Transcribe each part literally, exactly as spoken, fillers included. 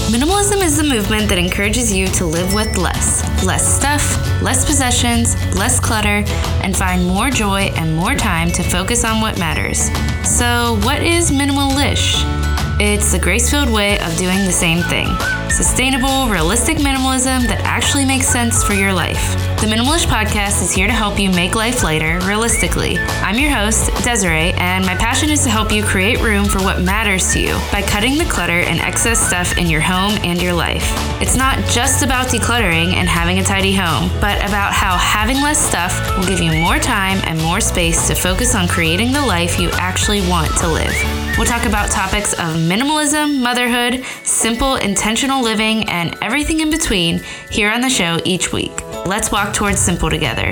Minimalism is the movement that encourages you to live with less. Less stuff, less possessions, less clutter, and find more joy and more time to focus on what matters. So, what is minimalish? It's the grace-filled way of doing the same thing. Sustainable, realistic minimalism that actually makes sense for your life. The Minimalish Podcast is here to help you make life lighter, realistically. I'm your host, Desiree, and my passion is to help you create room for what matters to you by cutting the clutter and excess stuff in your home and your life. It's not just about decluttering and having a tidy home, but about how having less stuff will give you more time and more space to focus on creating the life you actually want to live. We'll talk about topics of minimalism, motherhood, simple, intentional living, and everything in between here on the show each week. Let's walk towards simple together.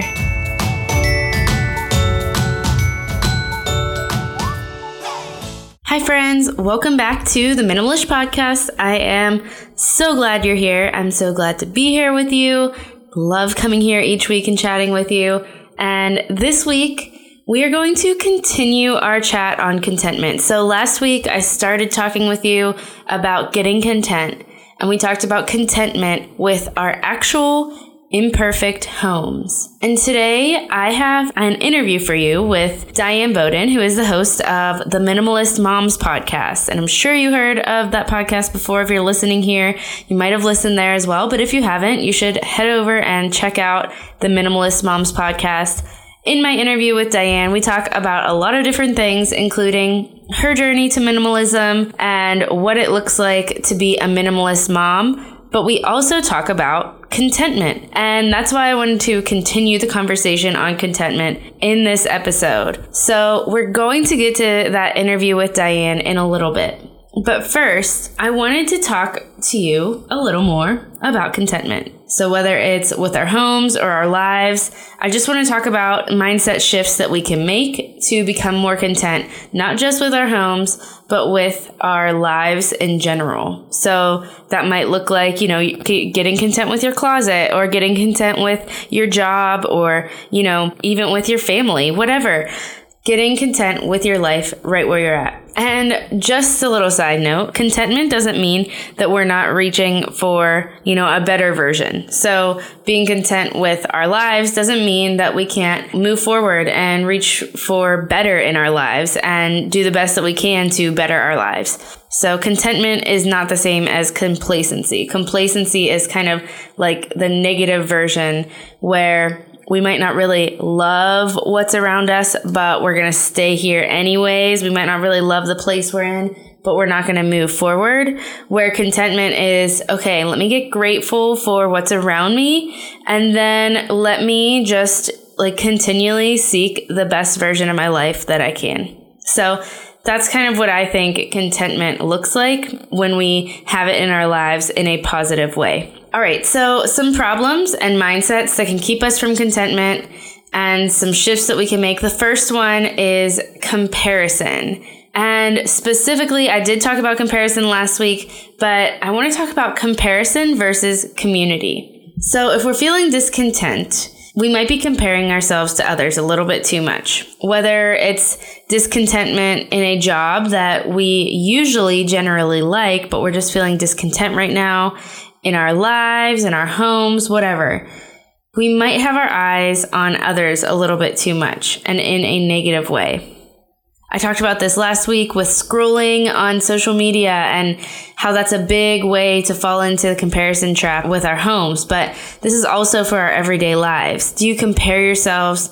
Hi friends, welcome back to the Minimalish Podcast. I am so glad you're here. I'm so glad to be here with you. Love coming here each week and chatting with you. And this week, we are going to continue our chat on contentment. So last week, I started talking with you about getting content, and we talked about contentment with our actual imperfect homes. And today, I have an interview for you with Diane Bowden, who is the host of the Minimalist Moms podcast. And I'm sure you heard of that podcast before. If you're listening here, you might have listened there as well. But if you haven't, you should head over and check out the Minimalist Moms podcast. In my interview with Diane, we talk about a lot of different things, including her journey to minimalism and what it looks like to be a minimalist mom. But we also talk about contentment. And that's why I wanted to continue the conversation on contentment in this episode. So we're going to get to that interview with Diane in a little bit. But first, I wanted to talk to you a little more about contentment. So whether it's with our homes or our lives, I just want to talk about mindset shifts that we can make to become more content, not just with our homes, but with our lives in general. So that might look like, you know, getting content with your closet or getting content with your job or, you know, even with your family, whatever. Getting content with your life right where you're at. And just a little side note, contentment doesn't mean that we're not reaching for, you know, a better version. So being content with our lives doesn't mean that we can't move forward and reach for better in our lives and do the best that we can to better our lives. So contentment is not the same as complacency. Complacency is kind of like the negative version where we might not really love what's around us, but we're going to stay here anyways. We might not really love the place we're in, but we're not going to move forward. Where contentment is, okay, let me get grateful for what's around me, and then let me just like continually seek the best version of my life that I can. So that's kind of what I think contentment looks like when we have it in our lives in a positive way. All right, so some problems and mindsets that can keep us from contentment and some shifts that we can make. The first one is comparison. And specifically, I did talk about comparison last week, but I want to talk about comparison versus community. So if we're feeling discontent, we might be comparing ourselves to others a little bit too much. Whether it's discontentment in a job that we usually generally like, but we're just feeling discontent right now, in our lives, in our homes, whatever. We might have our eyes on others a little bit too much and in a negative way. I talked about this last week with scrolling on social media and how that's a big way to fall into the comparison trap with our homes. But this is also for our everyday lives. Do you compare yourselves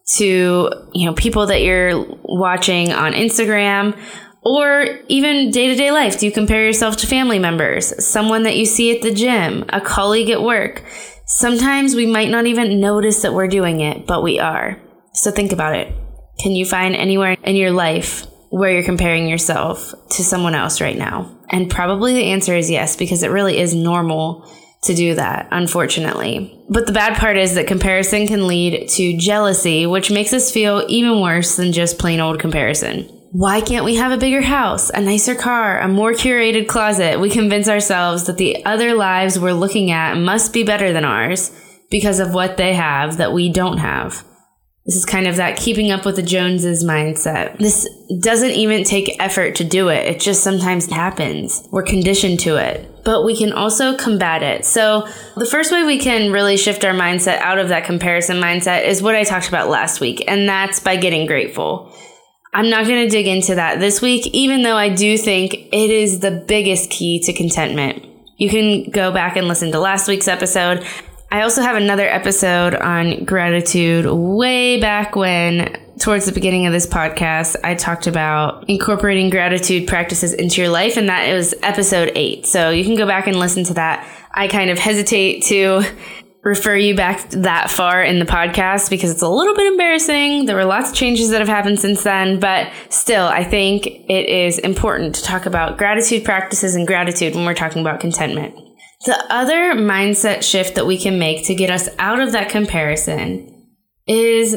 to, you know, people that you're watching on Instagram? Or even day-to-day life, do you compare yourself to family members, someone that you see at the gym, a colleague at work? Sometimes we might not even notice that we're doing it, but we are. So think about it. Can you find anywhere in your life where you're comparing yourself to someone else right now? And probably the answer is yes, because it really is normal to do that, unfortunately. But the bad part is that comparison can lead to jealousy, which makes us feel even worse than just plain old comparison. Why can't we have a bigger house, a nicer car, a more curated closet? We convince ourselves that the other lives we're looking at must be better than ours because of what they have that we don't have. This is kind of that keeping up with the Joneses mindset. This doesn't even take effort to do it. It just sometimes happens. We're conditioned to it. But we can also combat it. So the first way we can really shift our mindset out of that comparison mindset is what I talked about last week, and that's by getting grateful. I'm not going to dig into that this week, even though I do think it is the biggest key to contentment. You can go back and listen to last week's episode. I also have another episode on gratitude way back when, towards the beginning of this podcast, I talked about incorporating gratitude practices into your life, and that was episode eight. So you can go back and listen to that. I kind of hesitate to refer you back that far in the podcast because it's a little bit embarrassing. There were lots of changes that have happened since then, but still, I think it is important to talk about gratitude practices and gratitude when we're talking about contentment. The other mindset shift that we can make to get us out of that comparison is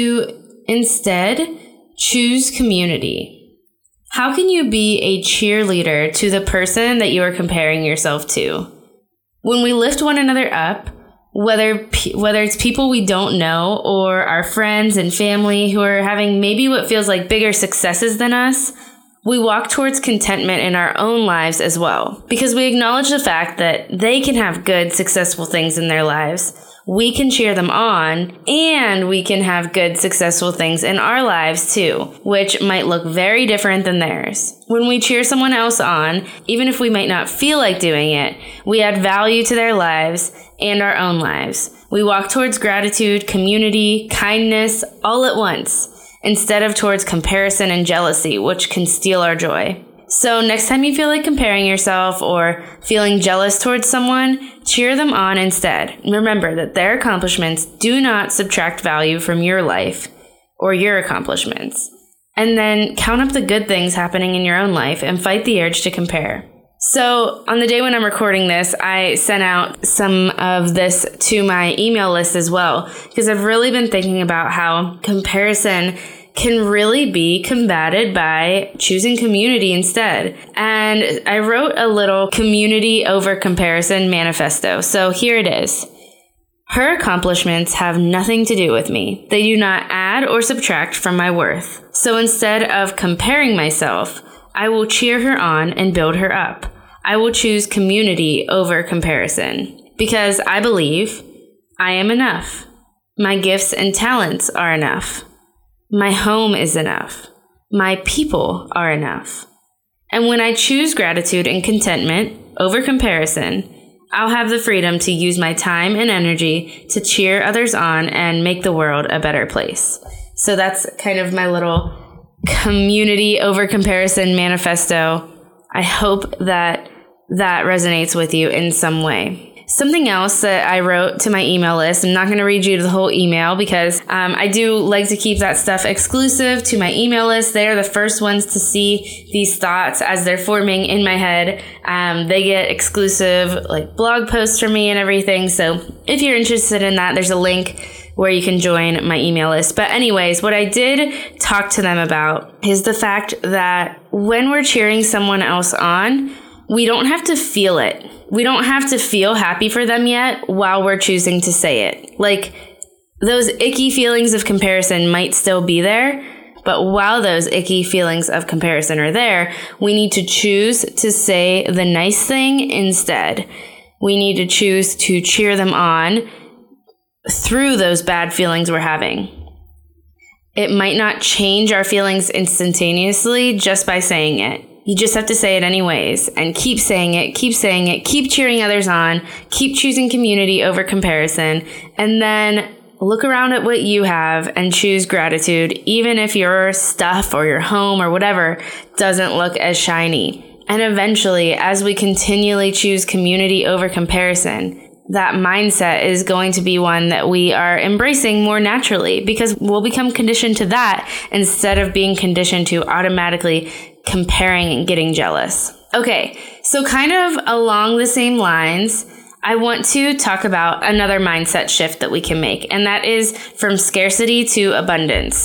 to instead choose community. How can you be a cheerleader to the person that you are comparing yourself to? When we lift one another up, whether whether it's people we don't know or our friends and family who are having maybe what feels like bigger successes than us, we walk towards contentment in our own lives as well, because we acknowledge the fact that they can have good, successful things in their lives. We can cheer them on, and we can have good, successful things in our lives too, which might look very different than theirs. When we cheer someone else on, even if we might not feel like doing it, we add value to their lives and our own lives. We walk towards gratitude, community, kindness, all at once, instead of towards comparison and jealousy, which can steal our joy. So next time you feel like comparing yourself or feeling jealous towards someone, cheer them on instead. Remember that their accomplishments do not subtract value from your life or your accomplishments. And then count up the good things happening in your own life and fight the urge to compare. So on the day when I'm recording this, I sent out some of this to my email list as well, because I've really been thinking about how comparison can really be combated by choosing community instead. And I wrote a little community over comparison manifesto. So here it is. Her accomplishments have nothing to do with me. They do not add or subtract from my worth. So instead of comparing myself, I will cheer her on and build her up. I will choose community over comparison because I believe I am enough. My gifts and talents are enough. My home is enough. My people are enough. And when I choose gratitude and contentment over comparison, I'll have the freedom to use my time and energy to cheer others on and make the world a better place. So that's kind of my little community over comparison manifesto. I hope that that resonates with you in some way. Something else that I wrote to my email list, I'm not going to read you the whole email because um, I do like to keep that stuff exclusive to my email list. They are the first ones to see these thoughts as they're forming in my head. Um, they get exclusive like blog posts from me and everything. So if you're interested in that, there's a link where you can join my email list. But anyways, what I did talk to them about is the fact that when we're cheering someone else on, we don't have to feel it. We don't have to feel happy for them yet while we're choosing to say it. Like, those icky feelings of comparison might still be there, but while those icky feelings of comparison are there, we need to choose to say the nice thing instead. We need to choose to cheer them on through those bad feelings we're having. It might not change our feelings instantaneously just by saying it. You just have to say it anyways and keep saying it, keep saying it, keep cheering others on, keep choosing community over comparison, and then look around at what you have and choose gratitude, even if your stuff or your home or whatever doesn't look as shiny. And eventually, as we continually choose community over comparison, that mindset is going to be one that we are embracing more naturally because we'll become conditioned to that instead of being conditioned to automatically comparing and getting jealous. Okay, so kind of along the same lines, I want to talk about another mindset shift that we can make, and that is from scarcity to abundance.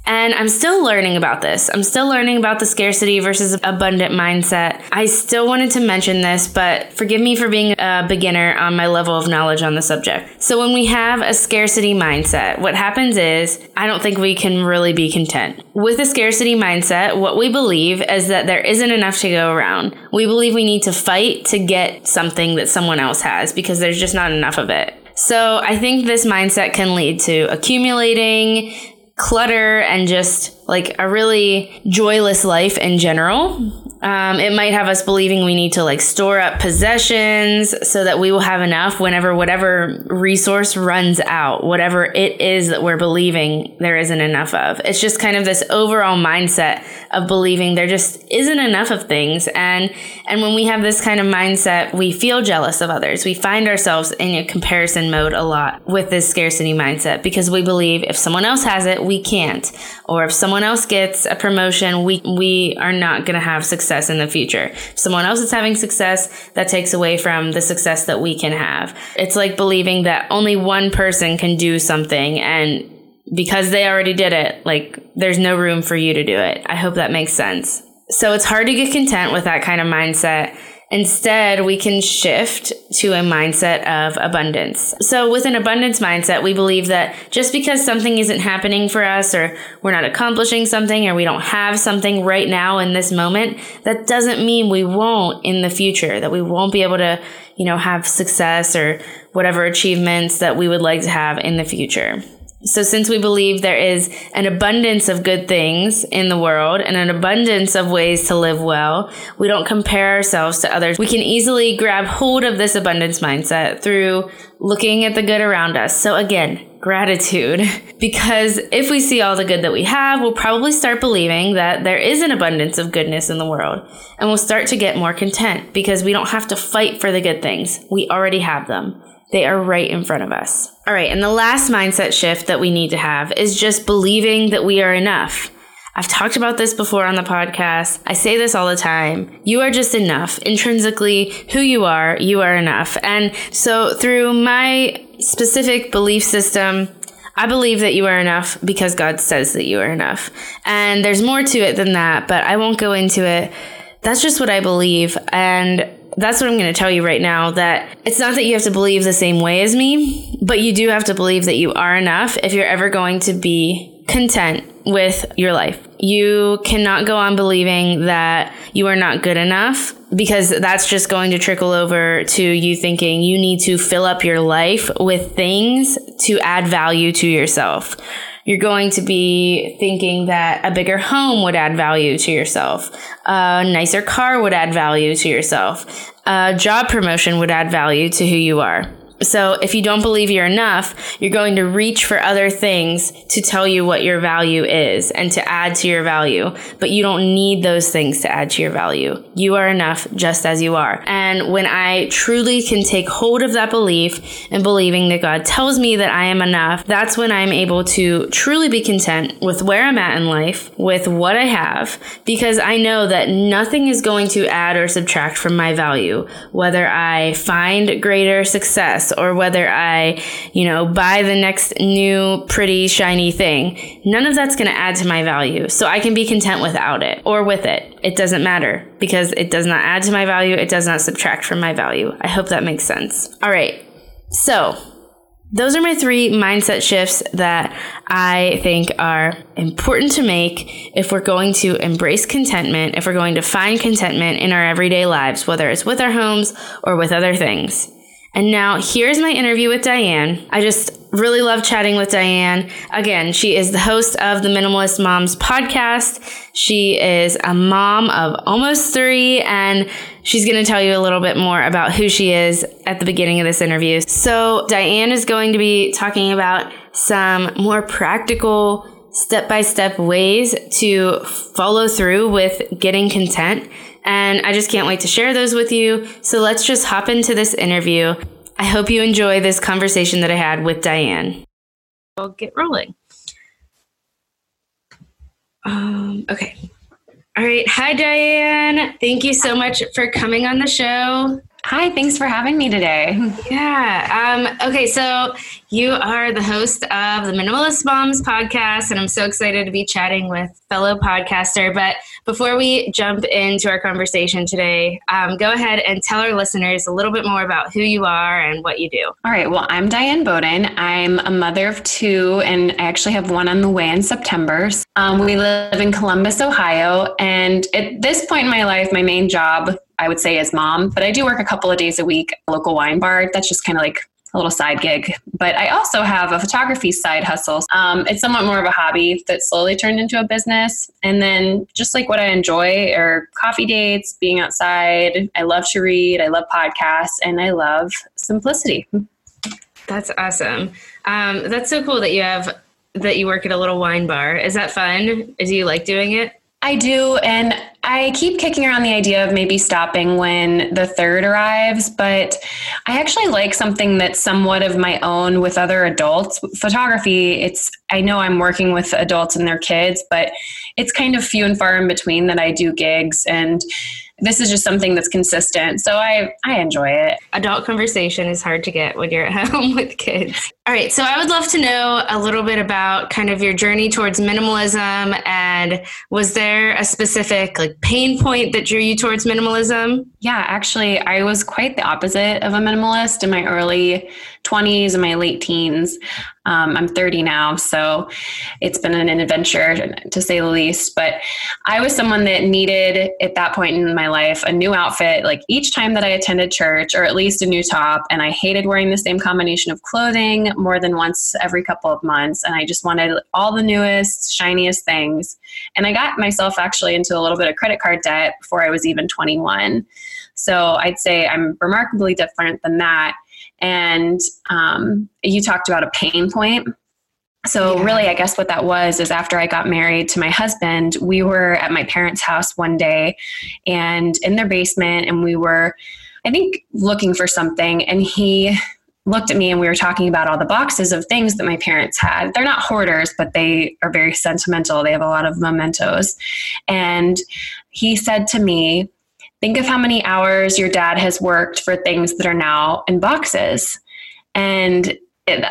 And I'm still learning about this. I'm still learning about the scarcity versus abundant mindset. I still wanted to mention this, but forgive me for being a beginner on my level of knowledge on the subject. So when we have a scarcity mindset, what happens is I don't think we can really be content. With a scarcity mindset, what we believe is that there isn't enough to go around. We believe we need to fight to get something that someone else has because there's just not enough of it. So I think this mindset can lead to accumulating, clutter, and just like a really joyless life in general. Um, it might have us believing we need to like store up possessions so that we will have enough whenever whatever resource runs out, whatever it is that we're believing there isn't enough of. It's just kind of this overall mindset of believing there just isn't enough of things. And, and when we have this kind of mindset, we feel jealous of others. We find ourselves in a comparison mode a lot with this scarcity mindset because we believe if someone else has it, we can't. Or if someone else gets a promotion, we, we are not going to have success in the future. If someone else is having success, that takes away from the success that we can have. It's like believing that only one person can do something, and because they already did it, like there's no room for you to do it. I hope that makes sense. So it's hard to get content with that kind of mindset. Instead, we can shift to a mindset of abundance. So with an abundance mindset, we believe that just because something isn't happening for us, or we're not accomplishing something, or we don't have something right now in this moment, that doesn't mean we won't in the future, that we won't be able to, you know, have success or whatever achievements that we would like to have in the future. So since we believe there is an abundance of good things in the world and an abundance of ways to live well, we don't compare ourselves to others. We can easily grab hold of this abundance mindset through looking at the good around us. So again, gratitude. Because if we see all the good that we have, we'll probably start believing that there is an abundance of goodness in the world. And we'll start to get more content because we don't have to fight for the good things. We already have them. They are right in front of us. All right, and the last mindset shift that we need to have is just believing that we are enough. I've talked about this before on the podcast. I say this all the time. You are just enough. Intrinsically, who you are, you are enough. And so through my specific belief system, I believe that you are enough because God says that you are enough. And there's more to it than that, but I won't go into it. That's just what I believe. And that's what I'm going to tell you right now, that it's not that you have to believe the same way as me, but you do have to believe that you are enough if you're ever going to be content with your life. You cannot go on believing that you are not good enough, because that's just going to trickle over to you thinking you need to fill up your life with things to add value to yourself. You're going to be thinking that a bigger home would add value to yourself. A nicer car would add value to yourself. A job promotion would add value to who you are. So if you don't believe you're enough, you're going to reach for other things to tell you what your value is and to add to your value. But you don't need those things to add to your value. You are enough just as you are. And when I truly can take hold of that belief and believing that God tells me that I am enough, that's when I'm able to truly be content with where I'm at in life, with what I have, because I know that nothing is going to add or subtract from my value, whether I find greater success or whether I, you know, buy the next new pretty shiny thing. None of that's going to add to my value. So I can be content without it or with it. It doesn't matter because it does not add to my value. It does not subtract from my value. I hope that makes sense. All right. So those are my three mindset shifts that I think are important to make if we're going to embrace contentment, if we're going to find contentment in our everyday lives, whether it's with our homes or with other things. And now here's my interview with Diane. I just really love chatting with Diane. Again, she is the host of the Minimalist Moms podcast. She is a mom of almost three, and she's going to tell you a little bit more about who she is at the beginning of this interview. So Diane is going to be talking about some more practical step-by-step ways to follow through with getting content. And I just can't wait to share those with you. So let's just hop into this interview. I hope you enjoy this conversation that I had with Diane. We'll get rolling. Um, okay. All right. Hi, Diane. Thank you so much for coming on the show. Hi, thanks for having me today. Yeah. Um, okay, so you are the host of the Minimalist Moms podcast, and I'm so excited to be chatting with fellow podcaster. But before we jump into our conversation today, um, go ahead and tell our listeners a little bit more about who you are and what you do. All right. Well, I'm Diane Bowden. I'm a mother of two, and I actually have one on the way in September. Um, we live in Columbus, Ohio. And at this point in my life, my main job, I would say, is mom, but I do work a couple of days a week at a local wine bar. That's just kind of like a little side gig. But I also have a photography side hustle. Um, it's somewhat more of a hobby that slowly turned into a business. And then just like what I enjoy are coffee dates, being outside. I love to read. I love podcasts, and I love simplicity. That's awesome. Um, that's so cool that you have that you work at a little wine bar. Is that fun? Do you like doing it? I do, and I keep kicking around the idea of maybe stopping when the third arrives, but I actually like something that's somewhat of my own with other adults. Photography, it's I know I'm working with adults and their kids, but it's kind of few and far in between that I do gigs, and this is just something that's consistent. So I, I enjoy it. Adult conversation is hard to get when you're at home with kids. All right. So I would love to know a little bit about kind of your journey towards minimalism. And was there a specific like pain point that drew you towards minimalism? Yeah, actually, I was quite the opposite of a minimalist in my early twenties and my late teens. Um, I'm thirty now, so it's been an adventure to say the least. But I was someone that needed, at that point in my life, a new outfit, like each time that I attended church, or at least a new top. And I hated wearing the same combination of clothing more than once every couple of months. And I just wanted all the newest, shiniest things. And I got myself actually into a little bit of credit card debt before I was even twenty-one. So I'd say I'm remarkably different than that. And um, you talked about a pain point. So yeah. Really, I guess what that was is after I got married to my husband, we were at my parents' house one day and in their basement, and we were, I think, looking for something. And he looked at me and we were talking about all the boxes of things that my parents had. They're not hoarders, but they are very sentimental. They have a lot of mementos. And he said to me, think of how many hours your dad has worked for things that are now in boxes. And it,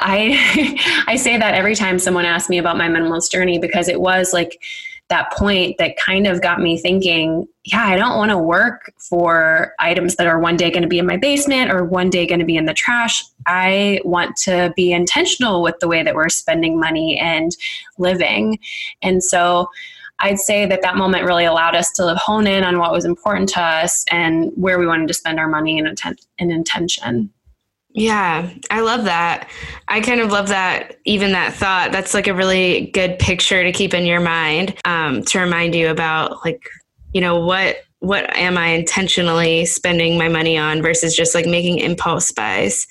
I I say that every time someone asks me about my minimalist journey, because it was like that point that kind of got me thinking, yeah, I don't want to work for items that are one day going to be in my basement or one day going to be in the trash. I want to be intentional with the way that we're spending money and living. And so I'd say that that moment really allowed us to hone in on what was important to us and where we wanted to spend our money and, inten- and intention. Yeah, I love that. I kind of love that, even that thought. That's like a really good picture to keep in your mind, um, to remind you about like, you know, what what am I intentionally spending my money on versus just like making impulse buys.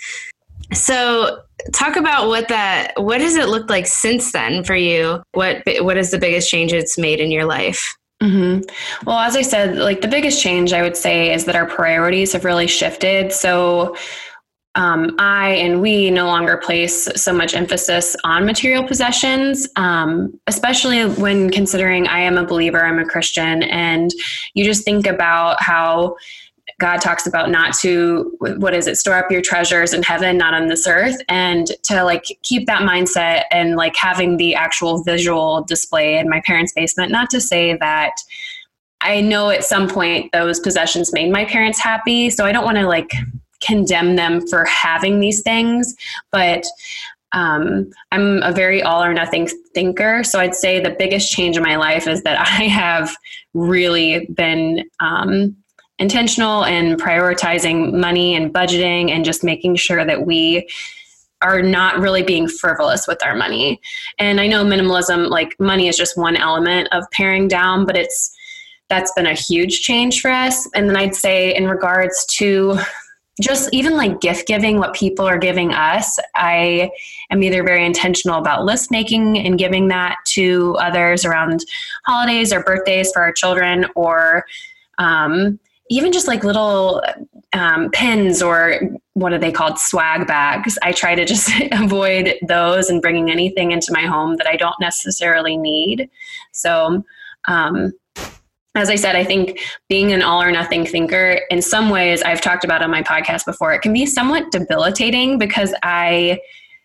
So talk about what that, what has it looked like since then for you? What, what is the biggest change it's made in your life? Mm-hmm. Well, as I said, like the biggest change I would say is that our priorities have really shifted. So um, I and we no longer place so much emphasis on material possessions, um, especially when considering I am a believer, I'm a Christian, and you just think about how God talks about not to, what is it, store up your treasures in heaven, not on this earth, and to like keep that mindset and like having the actual visual display in my parents' basement. Not to say that I know at some point those possessions made my parents happy, so I don't want to like condemn them for having these things, but um, I'm a very all or nothing thinker. So I'd say the biggest change in my life is that I have really been um, intentional in prioritizing money and budgeting and just making sure that we are not really being frivolous with our money. And I know minimalism, like money is just one element of paring down, but it's, that's been a huge change for us. And then I'd say in regards to just even like gift giving, what people are giving us, I am either very intentional about list making and giving that to others around holidays or birthdays for our children, or um, even just like little um, pins or what are they called? Swag bags. I try to just avoid those and bringing anything into my home that I don't necessarily need. So um, as I said, I think being an all or nothing thinker, in some ways, I've talked about on my podcast before, it can be somewhat debilitating because I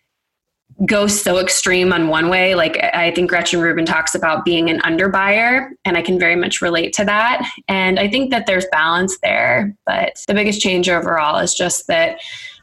go so extreme on one way. Like I think Gretchen Rubin talks about being an underbuyer, and I can very much relate to that. And I think that there's balance there, but the biggest change overall is just that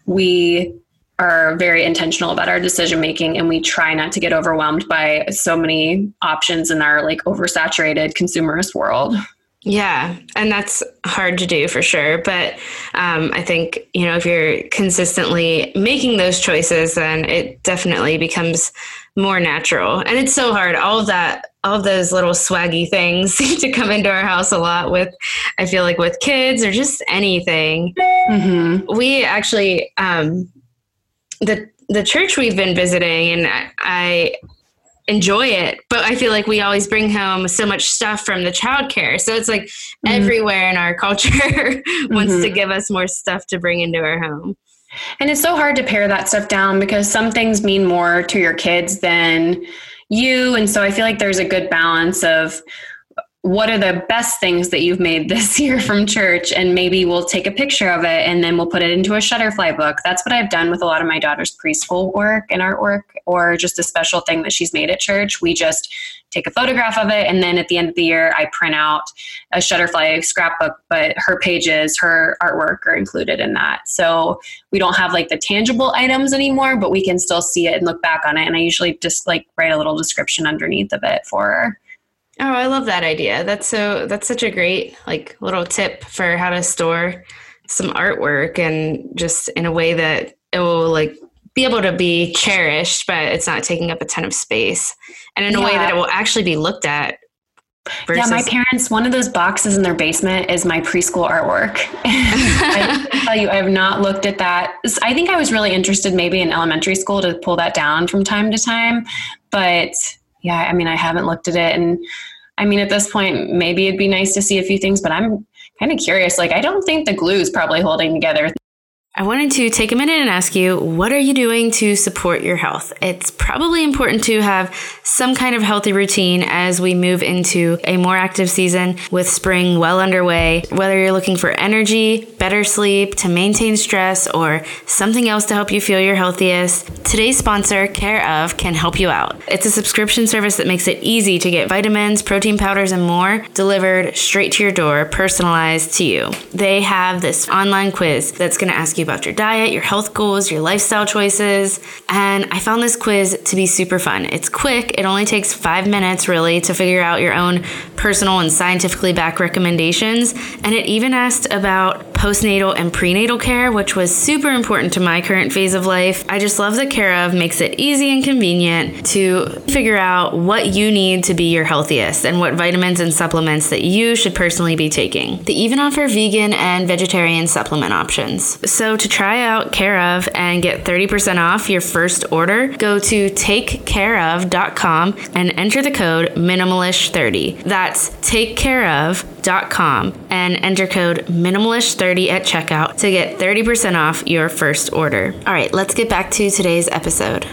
we are very intentional about our decision making, and we try not to get overwhelmed by so many options in our like oversaturated consumerist world. Yeah. And that's hard to do for sure. But um, I think, you know, if you're consistently making those choices, then it definitely becomes more natural. And it's so hard. All of that, all of those little swaggy things seem to come into our house a lot with, I feel like with kids or just anything. Mm-hmm. We actually, um, the, the church we've been visiting, and I, I enjoy it, but I feel like we always bring home so much stuff from the childcare. So it's like mm-hmm. everywhere in our culture wants mm-hmm. to give us more stuff to bring into our home. And it's so hard to pare that stuff down because some things mean more to your kids than you. And so I feel like there's a good balance of what are the best things that you've made this year from church, and maybe we'll take a picture of it and then we'll put it into a Shutterfly book. That's what I've done with a lot of my daughter's preschool work and artwork, or just a special thing that she's made at church. We just take a photograph of it, and then at the end of the year, I print out a Shutterfly scrapbook, but her pages, her artwork are included in that. So we don't have like the tangible items anymore, but we can still see it and look back on it. And I usually just like write a little description underneath of it for her. Oh, I love that idea. That's so, that's such a great like little tip for how to store some artwork, and just in a way that it will like be able to be cherished, but it's not taking up a ton of space, and in yeah. a way that it will actually be looked at. Versus- yeah, my parents, one of those boxes in their basement is my preschool artwork. I can tell you, I have not looked at that. I think I was really interested maybe in elementary school to pull that down from time to time, but yeah, I mean, I haven't looked at it. And I mean, at this point, maybe it'd be nice to see a few things, but I'm kind of curious. Like, I don't think the glue is probably holding together. I wanted to take a minute and ask you, what are you doing to support your health? It's probably important to have some kind of healthy routine as we move into a more active season with spring well underway. Whether you're looking for energy, better sleep, to maintain stress, or something else to help you feel your healthiest, today's sponsor, Care of, can help you out. It's a subscription service that makes it easy to get vitamins, protein powders, and more delivered straight to your door, personalized to you. They have this online quiz that's going to ask you about your diet, your health goals, your lifestyle choices. And I found this quiz to be super fun. It's quick. It only takes five minutes really to figure out your own personal and scientifically backed recommendations. And it even asked about postnatal and prenatal care, which was super important to my current phase of life. I just love that Care of makes it easy and convenient to figure out what you need to be your healthiest and what vitamins and supplements that you should personally be taking. They even offer vegan and vegetarian supplement options. So to try out Care of and get thirty percent off your first order, go to take care of dot com and enter the code minimalish thirty. That's take care of dot com and enter code minimalish thirty at checkout to get thirty percent off your first order. All right, let's get back to today's episode.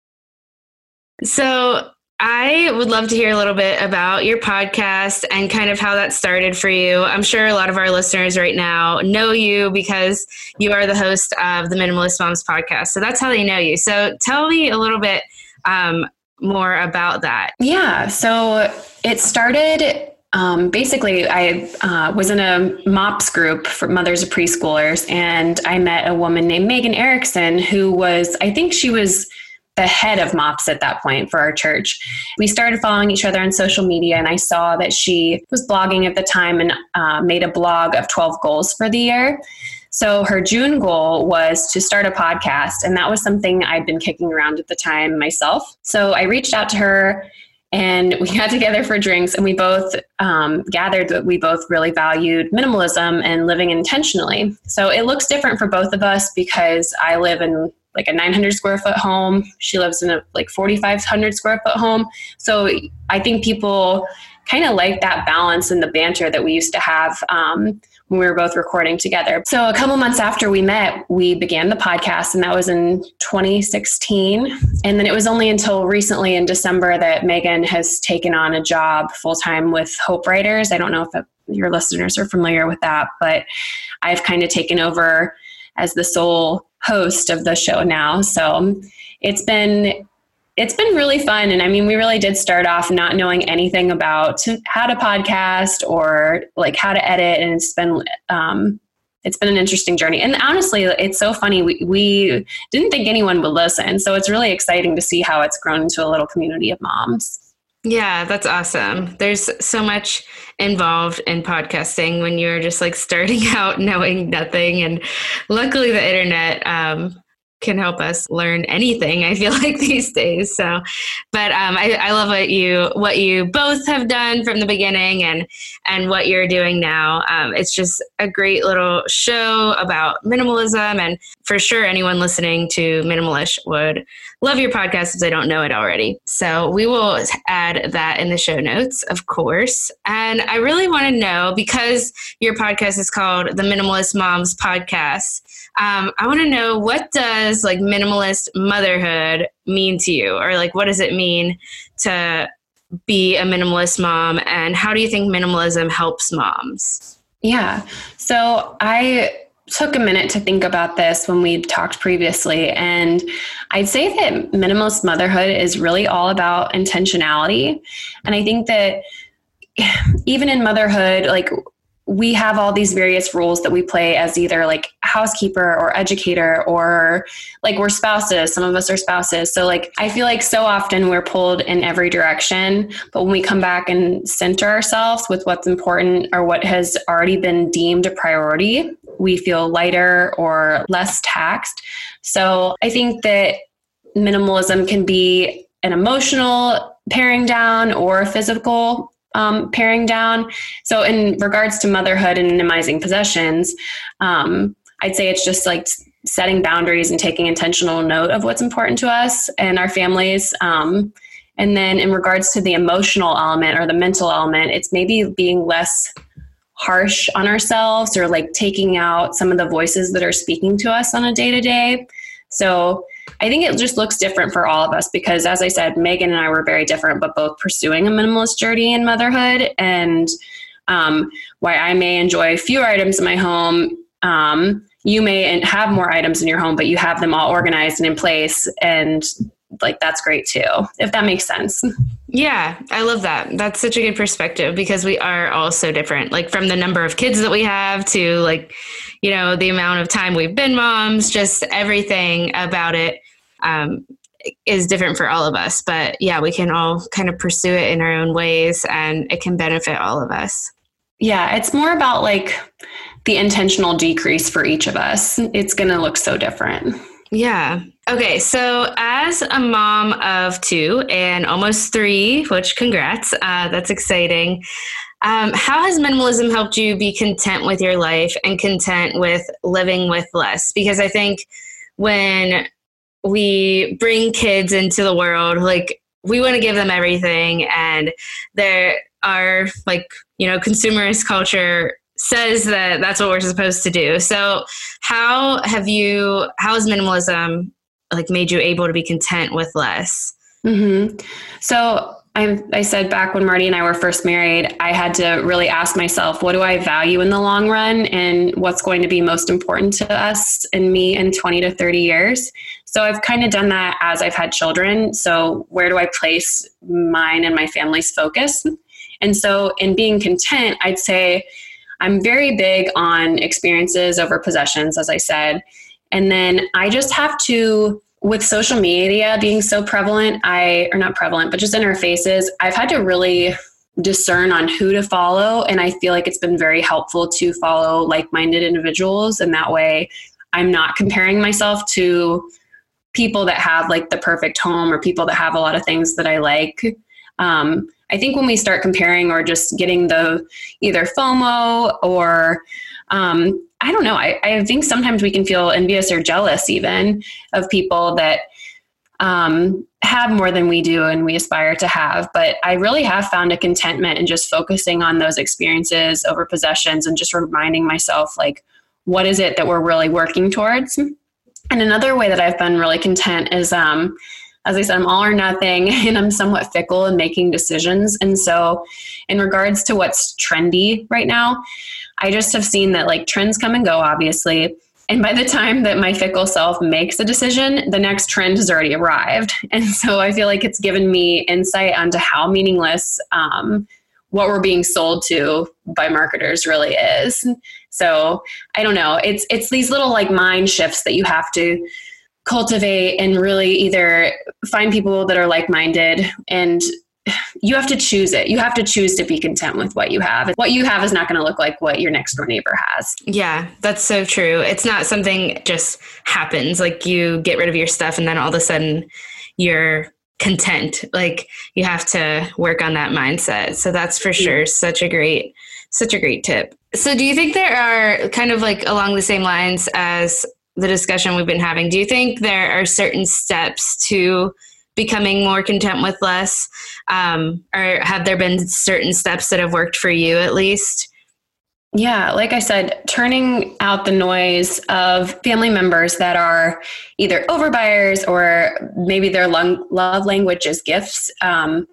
So I would love to hear a little bit about your podcast and kind of how that started for you. I'm sure a lot of our listeners right now know you because you are the host of the Minimalist Moms podcast. So that's how they know you. So tell me a little bit um, more about that. Yeah. So it started, um, basically I uh, was in a MOPS group for mothers of preschoolers, and I met a woman named Megan Erickson, who was, I think she was the head of MOPS at that point for our church. We started following each other on social media, and I saw that she was blogging at the time and uh, made a blog of twelve goals for the year. So her June goal was to start a podcast, and that was something I'd been kicking around at the time myself. So I reached out to her, and we got together for drinks, and we both um, gathered that we both really valued minimalism and living intentionally. So it looks different for both of us because I live in like a nine hundred square foot home. She lives in a like forty-five hundred square foot home. So I think people kind of like that balance and the banter that we used to have um, when we were both recording together. So a couple months after we met, we began the podcast, and that was in twenty sixteen. And then it was only until recently in December that Megan has taken on a job full-time with Hope Writers. I don't know if your listeners are familiar with that, but I've kind of taken over as the sole host of the show now. So it's been It's been really fun. And I mean, we really did start off not knowing anything about how to podcast or like how to edit. And it's been, um, it's been an interesting journey. And honestly, it's so funny. We, we didn't think anyone would listen. So it's really exciting to see how it's grown into a little community of moms. Yeah, that's awesome. There's so much involved in podcasting when you're just like starting out knowing nothing. And luckily the internet, um, can help us learn anything, I feel like, these days. So, but um, I, I love what you what you both have done from the beginning and and what you're doing now. Um, it's just a great little show about minimalism, and for sure anyone listening to Minimalish would love your podcast if they don't know it already. So we will add that in the show notes, of course. And I really want to know, because your podcast is called the Minimalist Moms Podcast, um, I want to know, what does like minimalist motherhood mean to you? Or like, what does it mean to be a minimalist mom? And how do you think minimalism helps moms? Yeah. So I took a minute to think about this when we talked previously. And I'd say that minimalist motherhood is really all about intentionality. And I think that even in motherhood, like, we have all these various roles that we play as either like housekeeper or educator, or like we're spouses. Some of us are spouses. So like, I feel like so often we're pulled in every direction, but when we come back and center ourselves with what's important or what has already been deemed a priority, we feel lighter or less taxed. So I think that minimalism can be an emotional paring down or a physical Um, paring down. So in regards to motherhood and minimizing possessions, um, I'd say it's just like setting boundaries and taking intentional note of what's important to us and our families. Um, and then in regards to the emotional element or the mental element, it's maybe being less harsh on ourselves, or like taking out some of the voices that are speaking to us on a day-to-day. So I think it just looks different for all of us because, as I said, Megan and I were very different, but both pursuing a minimalist journey in motherhood. And um, why I may enjoy fewer items in my home, um, you may have more items in your home, but you have them all organized and in place. And like, that's great too, if that makes sense. Yeah, I love that. That's such a good perspective because we are all so different, like from the number of kids that we have to like, you know, the amount of time we've been moms, just everything about it um, is different for all of us. But yeah, we can all kind of pursue it in our own ways and it can benefit all of us. Yeah, it's more about like the intentional decrease for each of us. It's going to look so different. Yeah. Okay. So as a mom of two and almost three, which congrats, uh, that's exciting. Um, how has minimalism helped you be content with your life and content with living with less? Because I think when we bring kids into the world, like we want to give them everything, and there are like, you know, consumerist culture says that that's what we're supposed to do. So how have you, how has minimalism like made you able to be content with less? Mm-hmm. So I, I said back when Marty and I were first married, I had to really ask myself, what do I value in the long run and what's going to be most important to us and me in twenty to thirty years. So I've kind of done that as I've had children. So where do I place mine and my family's focus? And so in being content, I'd say I'm very big on experiences over possessions, as I said. And then I just have to, with social media being so prevalent, I, or not prevalent, but just in our faces, I've had to really discern on who to follow. And I feel like it's been very helpful to follow like-minded individuals. And that way I'm not comparing myself to people that have like the perfect home or people that have a lot of things that I like. Um, I think when we start comparing or just getting the either FOMO or um, I don't know, I, I think sometimes we can feel envious or jealous even of people that um, have more than we do and we aspire to have. But I really have found a contentment in just focusing on those experiences over possessions and just reminding myself, like, what is it that we're really working towards? And another way that I've been really content is, um, as I said, I'm all or nothing, and I'm somewhat fickle in making decisions. And so in regards to what's trendy right now, I just have seen that like trends come and go, obviously. And by the time that my fickle self makes a decision, the next trend has already arrived. And so I feel like it's given me insight onto how meaningless um, what we're being sold to by marketers really is. So I don't know. It's it's these little like mind shifts that you have to cultivate and really either find people that are like-minded, and you have to choose it. You have to choose to be content with what you have. What you have is not going to look like what your next door neighbor has. Yeah, that's so true. It's not something just happens. Like you get rid of your stuff and then all of a sudden you're content. Like you have to work on that mindset. So that's for sure such a great, such a great tip. So do you think there are kind of like along the same lines as the discussion we've been having, do you think there are certain steps to becoming more content with less? Um, or have there been certain steps that have worked for you at least? Yeah, like I said, turning out the noise of family members that are either overbuyers or maybe their love language is gifts. Um,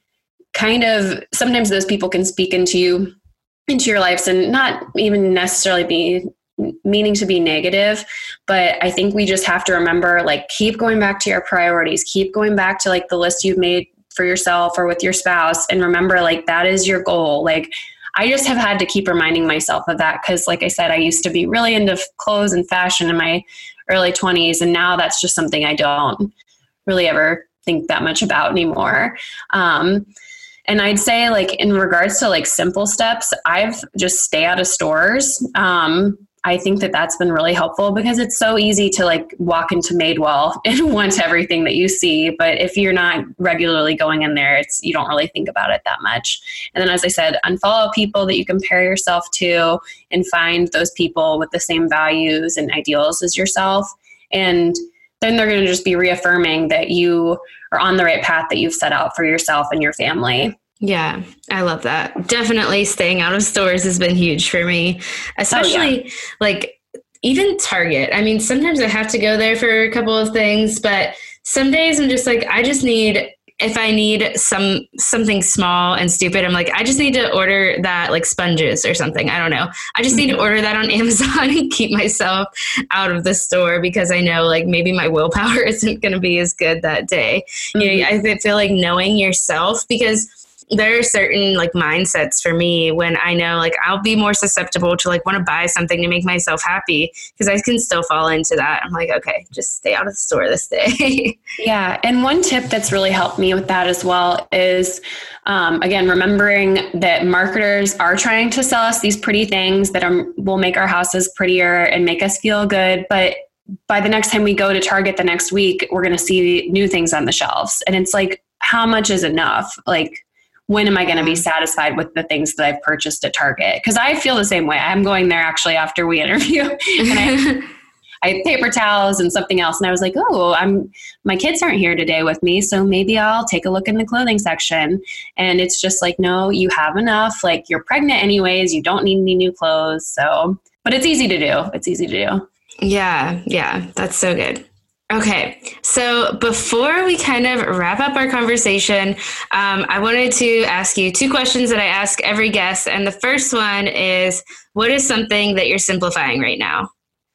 kind of, sometimes those people can speak into you, into your lives, and not even necessarily be meaning to be negative, but I think we just have to remember, like, keep going back to your priorities, keep going back to like the list you've made for yourself or with your spouse, and remember, like, that is your goal. Like, I just have had to keep reminding myself of that because, like I said, I used to be really into clothes and fashion in my early twenties, and now that's just something I don't really ever think that much about anymore. Um, and I'd say, like, in regards to like simple steps, I've just stay out of stores. Um, I think that that's been really helpful because it's so easy to like walk into Madewell and want everything that you see. But if you're not regularly going in there, it's, you don't really think about it that much. And then, as I said, unfollow people that you compare yourself to and find those people with the same values and ideals as yourself. And then they're going to just be reaffirming that you are on the right path that you've set out for yourself and your family. Yeah, I love that. Definitely staying out of stores has been huge for me, especially oh, yeah. like even Target. I mean, sometimes I have to go there for a couple of things, but some days I'm just like, I just need, if I need some something small and stupid, I'm like, I just need to order that, like sponges or something. I don't know. I just mm-hmm. need to order that on Amazon and keep myself out of the store because I know like maybe my willpower isn't going to be as good that day. Mm-hmm. You know, I feel like knowing yourself, because there are certain like mindsets for me when I know like I'll be more susceptible to like want to buy something to make myself happy because I can still fall into that. I'm like, okay, just stay out of the store this day. Yeah. And one tip that's really helped me with that as well is, um, again, remembering that marketers are trying to sell us these pretty things that are, will make our houses prettier and make us feel good. But by the next time we go to Target the next week, we're going to see new things on the shelves. And it's like, how much is enough? Like, when am I going to be satisfied with the things that I've purchased at Target? Because I feel the same way. I'm going there actually after we interview. And I, I had paper towels and something else. And I was like, oh, I'm my kids aren't here today with me. So maybe I'll take a look in the clothing section. And it's just like, no, you have enough. Like, you're pregnant anyways. You don't need any new clothes. So, but it's easy to do. It's easy to do. Yeah. Yeah. That's so good. Okay, so before we kind of wrap up our conversation, um, I wanted to ask you two questions that I ask every guest. And the first one is, what is something that you're simplifying right now?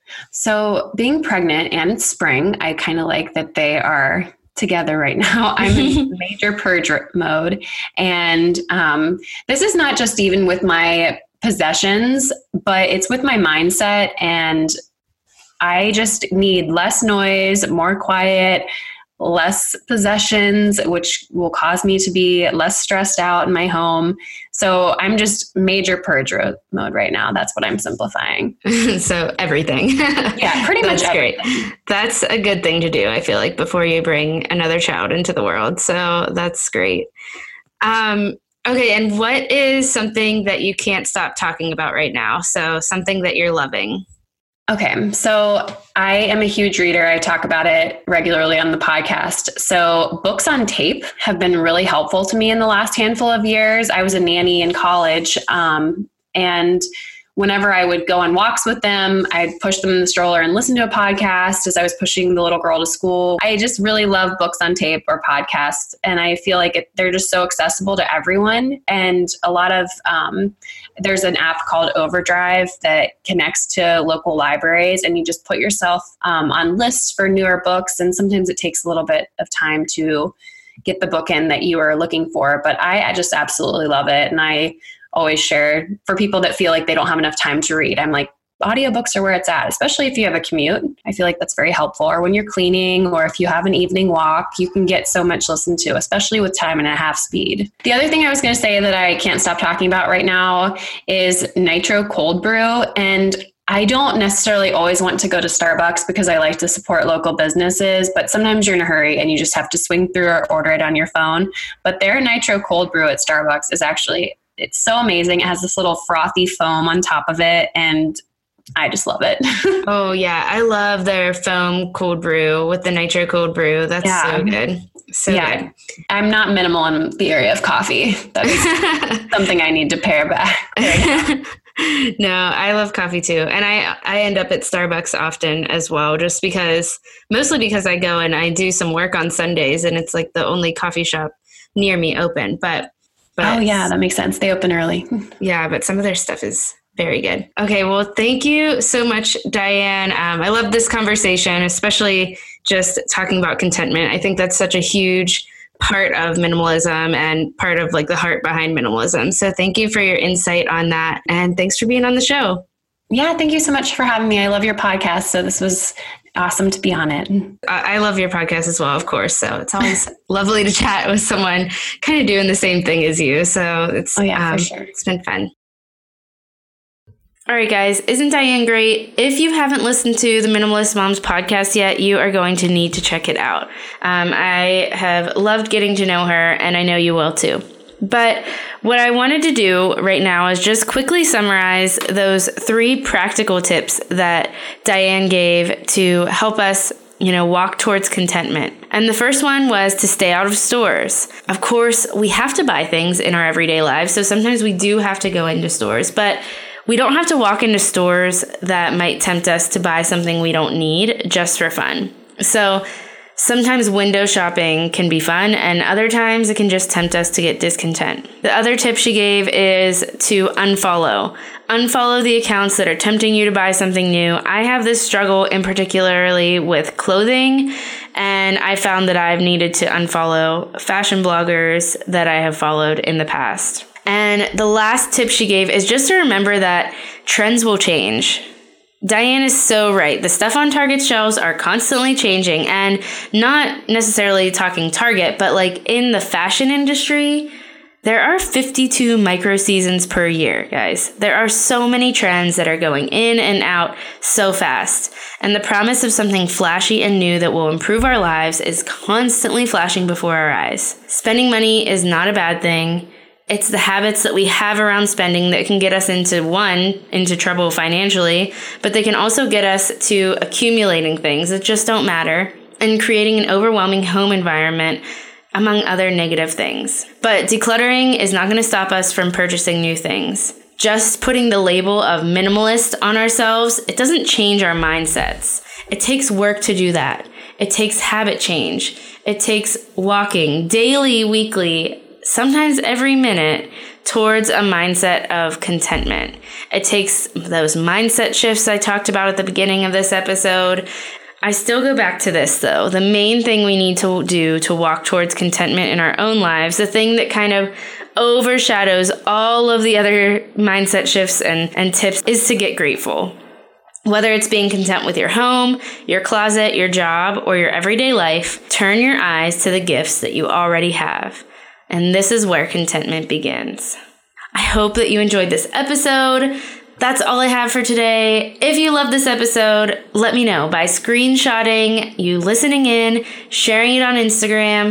So being pregnant and it's spring, I kind of like that they are together right now. I'm in major purge mode. And um, this is not just even with my possessions, but it's with my mindset, and I just need less noise, more quiet, less possessions, which will cause me to be less stressed out in my home. So I'm just major purge mode right now. That's what I'm simplifying. So everything. Yeah, pretty much everything. Great. That's a good thing to do, I feel like, before you bring another child into the world. So that's great. Um, okay, and what is something that you can't stop talking about right now? So something that you're loving. Okay, so I am a huge reader. I talk about it regularly on the podcast. So books on tape have been really helpful to me in the last handful of years. I was a nanny in college, um, and whenever I would go on walks with them, I'd push them in the stroller and listen to a podcast as I was pushing the little girl to school. I just really love books on tape or podcasts. And I feel like it, they're just so accessible to everyone. And a lot of, um, there's an app called Overdrive that connects to local libraries, and you just put yourself um, on lists for newer books. And sometimes it takes a little bit of time to get the book in that you are looking for. But I, I just absolutely love it. And I always share for people that feel like they don't have enough time to read. I'm like, audiobooks are where it's at, especially if you have a commute. I feel like that's very helpful. Or when you're cleaning, or if you have an evening walk, you can get so much listened to, especially with time and a half speed. The other thing I was going to say that I can't stop talking about right now is Nitro Cold Brew. And I don't necessarily always want to go to Starbucks because I like to support local businesses, but sometimes you're in a hurry and you just have to swing through or order it on your phone. But their Nitro Cold Brew at Starbucks is actually, it's so amazing. It has this little frothy foam on top of it, and I just love it. Oh, yeah. I love their foam cold brew with the Nitro Cold Brew. That's yeah. so good. So yeah. good. I'm not minimal in the area of coffee. That is something I need to pare back. No, I love coffee too. And I, I end up at Starbucks often as well, just because, mostly because I go and I do some work on Sundays, and it's like the only coffee shop near me open. But But, oh, yeah, that makes sense. They open early. Yeah, but some of their stuff is very good. Okay, well, thank you so much, Diane. Um, I love this conversation, especially just talking about contentment. I think that's such a huge part of minimalism and part of like the heart behind minimalism. So thank you for your insight on that. And thanks for being on the show. Yeah, thank you so much for having me. I love your podcast. So this was awesome to be on it. I love your podcast as well, of course. So it's always lovely to chat with someone kind of doing the same thing as you. So it's, oh, yeah, um, for sure. It's been fun. All right, guys, isn't Diane great? If you haven't listened to the Minimalist Moms podcast yet, you are going to need to check it out. Um, I have loved getting to know her, and I know you will too. But what I wanted to do right now is just quickly summarize those three practical tips that Diane gave to help us, you know, walk towards contentment. And the first one was to stay out of stores. Of course, we have to buy things in our everyday lives, so sometimes we do have to go into stores, but we don't have to walk into stores that might tempt us to buy something we don't need just for fun. So sometimes window shopping can be fun, and other times it can just tempt us to get discontent. The other tip she gave is to unfollow. Unfollow the accounts that are tempting you to buy something new. I have this struggle in particularly with clothing, and I found that I've needed to unfollow fashion bloggers that I have followed in the past. And the last tip she gave is just to remember that trends will change. Diane is so right. The stuff on Target's shelves are constantly changing, and not necessarily talking Target, but like in the fashion industry, there are fifty-two micro seasons per year, guys. There are so many trends that are going in and out so fast. And the promise of something flashy and new that will improve our lives is constantly flashing before our eyes. Spending money is not a bad thing. It's the habits that we have around spending that can get us into, one, into trouble financially, but they can also get us to accumulating things that just don't matter and creating an overwhelming home environment, among other negative things. But decluttering is not going to stop us from purchasing new things. Just putting the label of minimalist on ourselves, it doesn't change our mindsets. It takes work to do that. It takes habit change. It takes walking daily, weekly, sometimes every minute towards a mindset of contentment. It takes those mindset shifts I talked about at the beginning of this episode. I still go back to this though. The main thing we need to do to walk towards contentment in our own lives, the thing that kind of overshadows all of the other mindset shifts and, and tips, is to get grateful. Whether it's being content with your home, your closet, your job, or your everyday life, turn your eyes to the gifts that you already have. And this is where contentment begins. I hope that you enjoyed this episode. That's all I have for today. If you love this episode, let me know by screenshotting you listening in, sharing it on Instagram,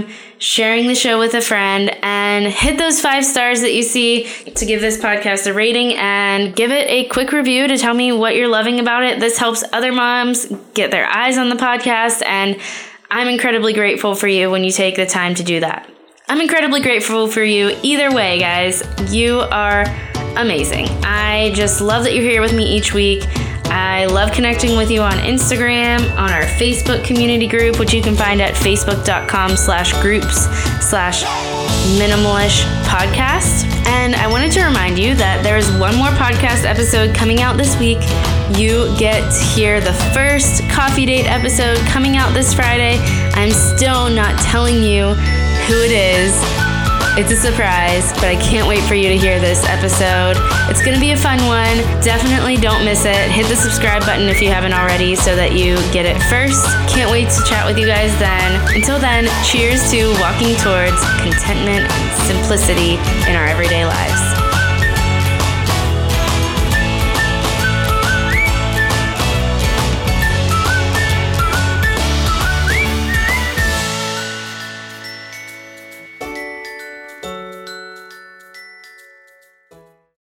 sharing the show with a friend, and hit those five stars that you see to give this podcast a rating and give it a quick review to tell me what you're loving about it. This helps other moms get their eyes on the podcast, and I'm incredibly grateful for you when you take the time to do that. I'm incredibly grateful for you either way, guys. You are amazing. I just love that you're here with me each week. I love connecting with you on Instagram, on our Facebook community group, which you can find at facebook.com slash groups slash minimalish podcast. And I wanted to remind you that there is one more podcast episode coming out this week. You get to hear the first coffee date episode coming out this Friday. I'm still not telling you who it is. It's a surprise, but I can't wait for you to hear this episode. It's going to be a fun one. Definitely don't miss it. Hit the subscribe button if you haven't already so that you get it first. Can't wait to chat with you guys then. Until then, cheers to walking towards contentment and simplicity in our everyday lives.